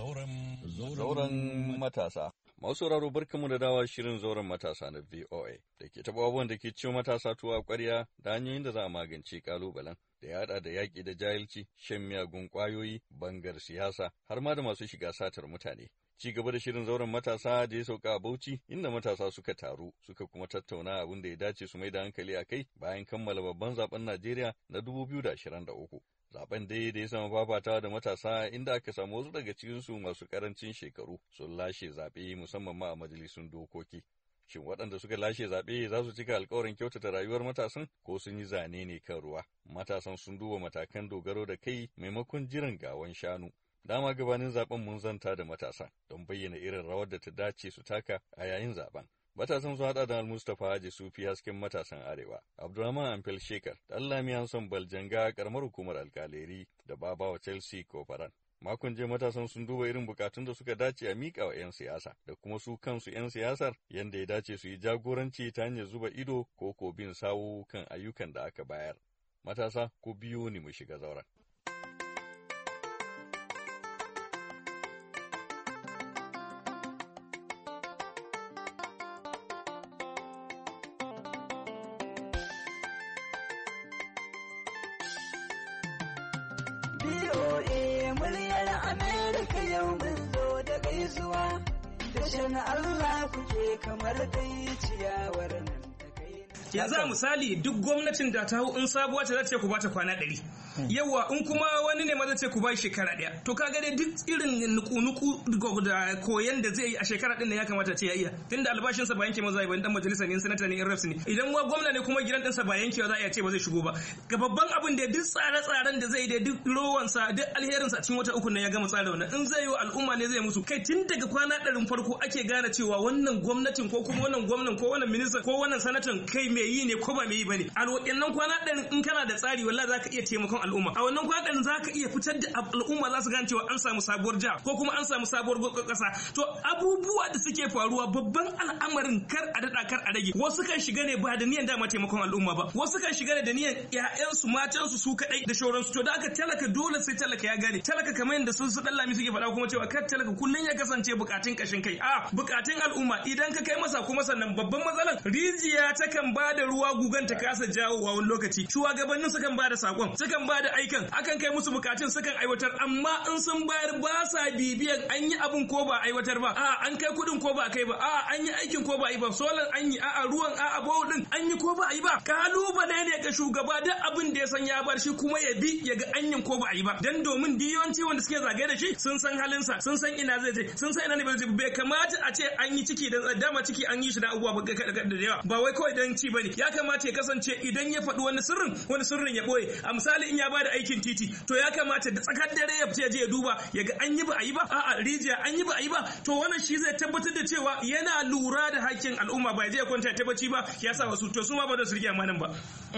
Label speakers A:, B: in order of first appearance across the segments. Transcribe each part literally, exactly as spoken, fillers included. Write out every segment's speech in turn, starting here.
A: Zauren matasa. Masu sauraro barkamu da dawa shirin zauren matasa na V O A da ke taɓa abubuwan da ke ciwo matasa tuwa ƙwarya da hanyoyin da za a magance ƙalubalen da ya haɗa da yaƙi da jahilci, shan miyagun ƙwayoyi, bangar siyasa, har ma da masu shiga satar mutane. Ci gaba da shirin zauren matasa da ya sauka a Bauchi, inda matasa suka taru suka kuma tattauna abin da ya dace su mai da hankali a kai bayan kammala babban zaben Najeriya na dubu biyu da ashirin da uku. Zaben dai da ya sama fafatawa da matasa inda aka samu wasu daga cikinsu masu karancin shekaru sun lashe zaɓe musamman ma a majalisun dokoki. Shin waɗanda suka lashe zaɓe za su cika alkawarin kyautata rayuwar matasan ko sun yi zane ne kan ruwa? Matasan sun duba matakan dogaro da kai maimakon jiran gawan shanu. Dama gabanin zaben mun zanta da matasa don bayyana irin rawar da ta dace su taka a yayin zaben. Matasan sun haɗa da Al-Mustapha Haji Sufi hasken matasan Arewa, Abdurrahman Amfel Shekar, Ɗanlami Hanson Baljanga ƙaramar hukumar alƙaleri da Babawa Chelsea Kofaran. Makon jiya matasan sun duba irin bukatun da suka dace a miƙa wa 'yan siyasa da kuma su kansu 'yan siyasar yadda ya dace su yi jagoranci ta hanyar zuba ido ko ko bin sawu kan ayyukan da aka bayar. Matasa ko biyo ni mu shiga zauren.
B: B O A muryar Amerika yau mun zo da gaisuwa, da shan Allah kuke kamar dai ciyawar nan ta kai.
C: Yanzu a misali duk gwamnatin da ta hau in sabuwa ta zace ku bata kwana ɗari. Yawa in kuma wani ne ma zai ce ku bai shekara ɗaya. To kaga dai duk irin nuku-nuku da koyan da zai yi a shekara ɗin da ya kamata ce ya iya. Tunda albashinsa ba yanke ma zai ba dan majalisa ne sanata ne in reps ne. Idan wa gwamna ne kuma gidan ɗinsa ba yankewa za a iya ce ba zai shigo ba. Ga babban abin da duk tsare-tsaren da zai da duk rowansa duk alherinsa a cikin wata uku ne ya gama tsara wannan. In zai yi wa al'umma ne zai musu. Kai tun daga kwana ɗarin farko ake gane cewa wannan gwamnatin ko kuma wannan gwamnan ko wannan minista ko wannan sanatan kai mai yi ne ko ba mai yi bane. A waɗannan kwana ɗarin in kana da tsari wallahi za ka iya taimakon al'umma. A wannan kwaɗan za ka iya fitar da al'umma za su gane cewa an samu sabuwar jiha ko kuma an samu sabuwar ƙasa. To abubuwa da suke faruwa babban al'amarin kar a daɗa kar a rage. Wasu kan shiga ne ba da niyan dama taimakon al'umma ba. Wasu kan shiga ne da niyan ƴaƴansu matansu su kaɗai da shauransu. To da aka talaka dole sai talaka ya gane. Talaka kamar yadda sun su Ɗanlami suke faɗa kuma cewa kar talaka kullum ya kasance bukatun kashin kai. A bukatun al'umma idan ka kai masa kuma sannan babban matsalar rijiya takan ba da ruwa gugan ta kasa jawowa wani lokaci. Shugabannin sukan ba da sakon, sukan ba da aikin, akan kai musu bukatun sukan aiwatar, amma in sun bayar ba sa bibiyan an yi abin ko ba aiwatar ba, a an kai kudin ko ba kai ba, a an yi aikin ko ba yi ba, solar an yi, a ruwan a bowl din an yi ko ba yi ba. Kalubale ne ga shugaba duk abin da ya san ya bar shi kuma ya bi ya ga anyin ko ba yi ba, dan domin diyawanci wanda suke zagaye da shi sun san halinsa, sun san ina zai je, sun san ina ne bai kamata a ce an yi ciki da dama ciki an yi shi da abubuwa da yawa, ba wai kawai dan ci bane. Ya kamata ya kasance idan ya faɗi wani sirrin wani sirrin ya boye. A misali in ya bada aikin titi to ya kamata da tsakar dare ya fita je ya duba ya ga an yi ba a yi ba, a'a rijiya an yi ba a yi ba. To wannan shi zai tabbatar da cewa yana lura da hakkin al'umma, ba je ya kwanta ya tabbaci ba ya sa wasu to su ma ba da su rike amanan ba.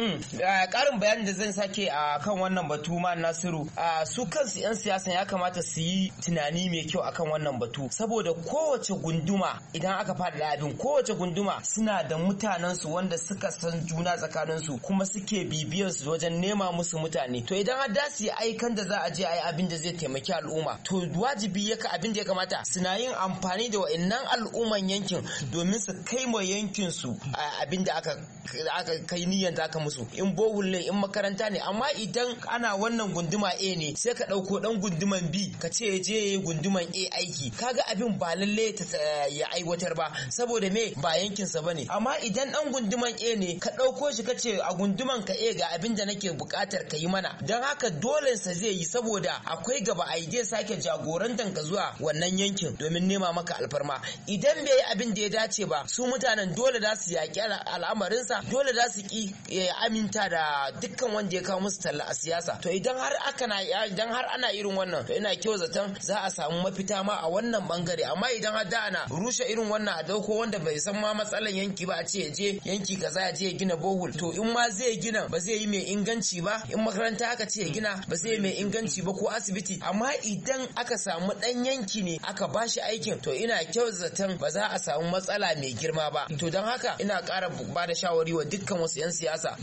D: Karin bayanin da zan sake a kan wannan batu ma Nasiru, su kansu 'yan siyasa ya kamata su yi tunani mai kyau akan wannan batu, saboda kowace gunduma idan aka fada abin kowace gunduma suna da mutanensu wanda suka san juna tsakaninsu kuma suke bibiyar su wajen nema musu mutane. To idan har da su yi aikan da za a je a yi abin da zai taimaki al'umma, to wajibi ya ka abin da ya kamata suna yin amfani da wa'annan al'umman yankin domin su kai ma yankin su abin da aka aka kai niyyar da aka musu, in bohul ne in makaranta ne. Amma idan ana wannan gunduma A ne sai ka dauko dan gunduman B ka ce je gunduman A aiki, kaga abin ba lalle ya aiwatar ba saboda me ba yankin sa bane. Amma idan dan gunduman A ne ka dauko shi ka ce a gunduman ka A ga abin da nake bukatar ka yi mana, dan haka dole sa zai yi saboda akwai gaba a je sake jagorantar ka zuwa wannan yankin domin nema maka alfarma. Idan bai yi abin da ya dace ba, su mutanen dole za su yaƙi al'amarinsa, dole za su ki aminta da dukkan wanda ya kawo musu talla a siyasa. To idan har aka na idan har ana irin wannan, to ina kyau zaton za a samu mafita ma a wannan bangare. Amma idan har da ana rushe irin wannan a dauko wanda bai san ma matsalan yanki ba a ce ya je yanki kaza ya je ya gina bohol, to in ma zai gina ba zai yi mai inganci ba, in makaranta aka ce ya gina ba zai yi mai inganci ba ko asibiti. Amma idan aka samu dan yanki ne aka bashi aikin, to ina kyau zaton ba za a samu matsala mai girma ba. To don haka ina ƙara ba da shawari wa dukkan wasu 'yan siyasa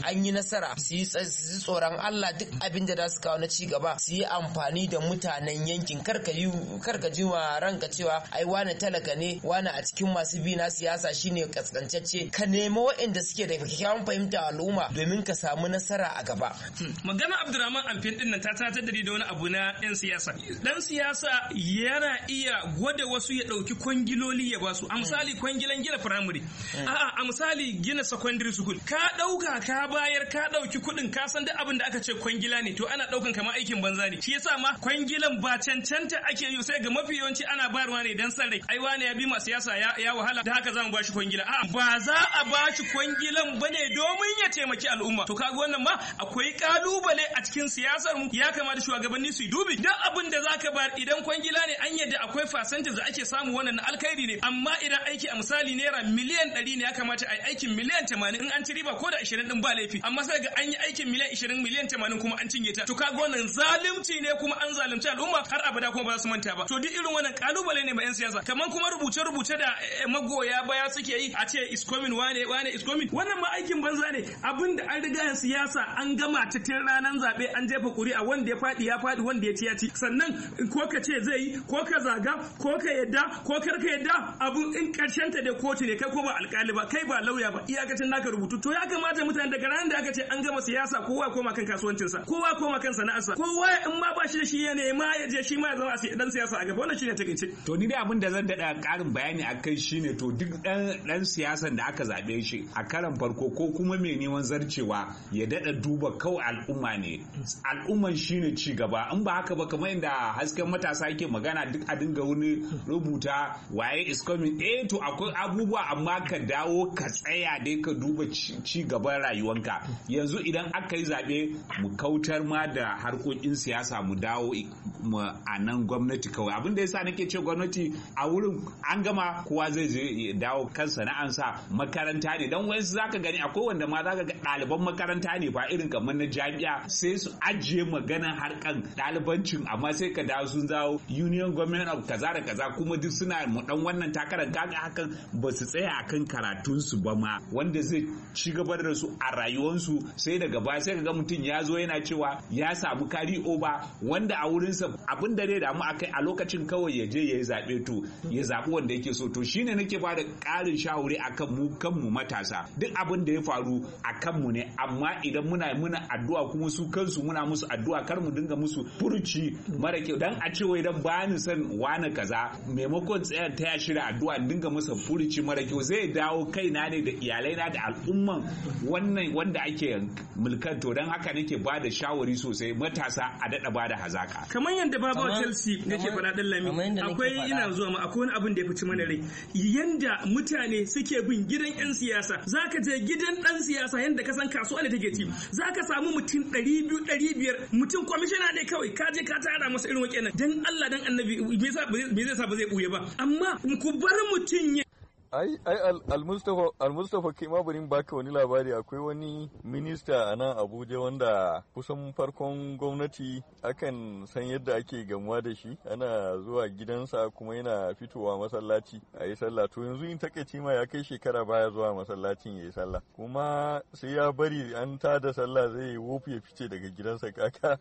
D: an yi nasara su yi tsoron Allah duk abin da za su kawo na ci gaba su yi amfani da mutanen yankin karka yi karka ji ma ranka cewa ai wani talaka ne wani a cikin masu bi na siyasa shine kaskantacce ka nemi waɗanda suke da kyakkyawan fahimta al'umma domin ka samu nasara a gaba.
C: Magana Abdurrahman Amfin din nan ta tatar da wani abu na yan siyasa. Dan siyasa yana iya gwada wasu ya dauki kwangiloli ya basu. A misali kwangilan gina firamare. A'a a misali gina secondary school. Ka dauka ka bayar ka dauki kuɗin ka san duk abin da aka ce kwangila ne to ana daukan kamar aikin banza ne. Shi yasa ma kwangilan ba cancanta ake yi sai ga mafi yawanci ana bayarwa ne dan san rai. Ai wani ya bi ma siyasa ya, ya wahala da haka zamu bashi kwangila. A'a ba za a bashi kwangilan bane domin ya taimaki al'umma. To kaga wannan ma akwai kalubale a cikin siyasar mu ya kamata shugabanni su dubi duk abin da zaka bar idan kwangila ne an yadda akwai percentage da ake samu wannan alkhairi ne amma idan aiki a misali naira miliyan ɗari ne ya kamata a yi aikin miliyan tamanin in an ci riba ko da ashirin din ba laifi amma sai ga an yi aikin miliyan ashirin miliyan tamanin kuma an cinye ta to kaga wannan zalunci ne kuma an zalunci al'umma har abada kuma ba za su manta ba to duk irin wannan kalubale ne ma yan siyasa kaman kuma rubuce rubuce da magoya baya suke yi a ce is coming wane wane is coming wannan ma aikin banza ne abinda an riga siyasa an gama ta tun ranar zabe an jefa kuri'a wanda ya fadi ya fadi wanda ya ci ya ci sannan ko ka ce zai yi ko ka zaga ko ka yadda ko kar ka yadda abun in karshen ta da kotu ne kai ko ba alkali ba kai ba lauya ba iyakacin naka rubutu to ya kamata mutane daga ranar da aka ce an gama siyasa kowa koma kan kasuwancinsa kowa koma kan sana'arsa kowa in ma ba shi da shi ya nema ya je shi ma ya zama dan siyasa a gaba wannan shine takeice
E: to ni dai abin da zan dada karin bayani akai shine to duk dan dan siyasan da aka zabe shi a karan farko ko kuma mai neman zarcewa ya dada duba kawai al'umma ne al'umman shine ci gaba in ba haka ba kamar inda hasken matasa yake magana duk a dinga wani rubuta waye is coming eh to akwai abubuwa amma ka dawo ka tsaya dai ka duba ci gaban rayuwanka yanzu idan aka yi zabe mu kautar ma da harkokin siyasa mu dawo mu a nan gwamnati kawai abin da yasa nake ce gwamnati a wurin an gama kowa zai je dawo kan sana'ansa makaranta ne dan wayansu zaka gani akwai wanda ma zaka ga ɗaliban makaranta ne ba irin kamar na jami'a sai su ajiye maganan harkan ɗalibancin amma sai ka dawo sun zawo union government of kaza da kaza kuma duk suna mu dan wannan takarar kaga hakan ba su tsaya akan karatun su ba ma wanda zai ci gaba da su a rayuwarsu sai daga baya sai kaga mutum ya zo yana cewa ya samu kari over wanda a wurin sa abin da dai da mu akai a lokacin kawai ya je ya yi zabe to ya zabi wanda yake so to shine nake ba da ƙarin shawari akan mu kanmu matasa duk abin da ya faru akan mu ne amma idan muna muna addu'a kuma su kansu muna musu addu'a kar mu dinga musu furuci mara kyau dan a ce wai dan ba ni san wani kaza maimakon tsayar ta ya shirya addu'a dinga musu furuci mara kyau zai dawo kaina ne da iyalai na da al'umman wannan wanda ake mulkan to dan haka nake ba da shawari sosai matasa a dada ba da hazaka
C: kamar yanda babawa Chelsea nake faɗa dan lami akwai ina zuwa ma akwai wani abin da ya fici mana rai yanda mutane suke bin gidan yan siyasa zaka je gidan dan siyasa yanda ka san kasuwa ne take ci zaka samu mutum ɗari biyu ɗari biyar mutum kwamishina ne kawai ka je ka tara masa irin wakenan dan Allah dan annabi me yasa me zai sa ba zai buye ba amma ku bar mutum ya
A: ai ai al-Mustafa al-Mustafa kai ma barin baka wani labari akwai wani minista a nan Abuja wanda kusan farkon gwamnati akan san yadda ake gamuwa da shi ana zuwa gidansa kuma yana fitowa masallaci a yi sallah to yanzu in takaici ma ya kai shekara baya zuwa masallacin ya yi sallah kuma sai ya bari an tada sallah zai yi wofi ya fice daga gidansa kaka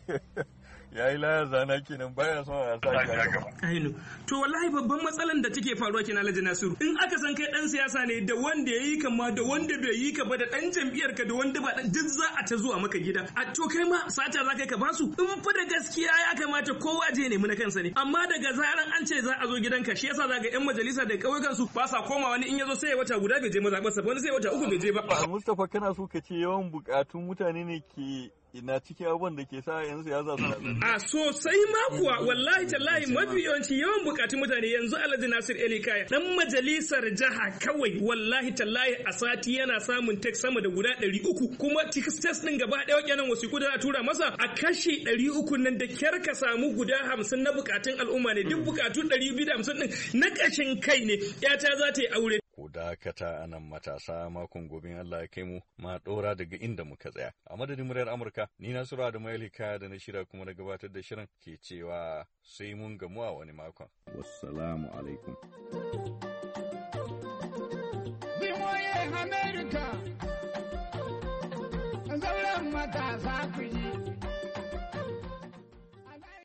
A: ya yi layar zana kenan baya son a sa shi
C: ainu to wallahi babban matsalan da take faruwa kenan Alhaji Nasiru in aka san kai dan siyasa ne da wanda yayi ka ma da wanda bai yi ka ba da dan jam'iyyar ka da wanda ba dan duk za a ta zuwa maka gida a to kai ma sata za kai ka basu in fa da gaskiya ya kamata kowa je nemi na kansa ne amma daga zaran an ce za a zo gidanka shi yasa zaga yan majalisa da kauyukan su ba sa koma wani in yazo sai ya wata guda bai je mazaɓarsa wani sai wata uku bai je ba
A: Mustafa kana so ka ce yawan bukatun mutane ne ke ina cikin abubuwan da ke sa yan siyasa suna
C: a sosai ma kuwa wallahi tallahi mafi yawanci yawan bukatun mutane yanzu Alhaji Nasir Eli Kaya dan majalisar jiha kawai wallahi tallahi a sati yana samun tek sama da guda ɗari uku kuma text din gaba ɗaya kenan wasiku da tura masa a kashi ɗari uku nan da kyar ka samu guda hamsin na bukatun al'umma ne duk bukatun ɗari biyu da hamsin din na kashin kai ne yata za ta yi aure
A: ku dakata a nan matasa makon gobe Allah ya kai mu ma ɗora daga inda muka tsaya. A madadin muryar Amurka, ni na Sura da Mailika da na shirya kuma na gabatar da shirin ke cewa sai mun gamu a wani makon. Wassalamu alaikum.
B: matasa ku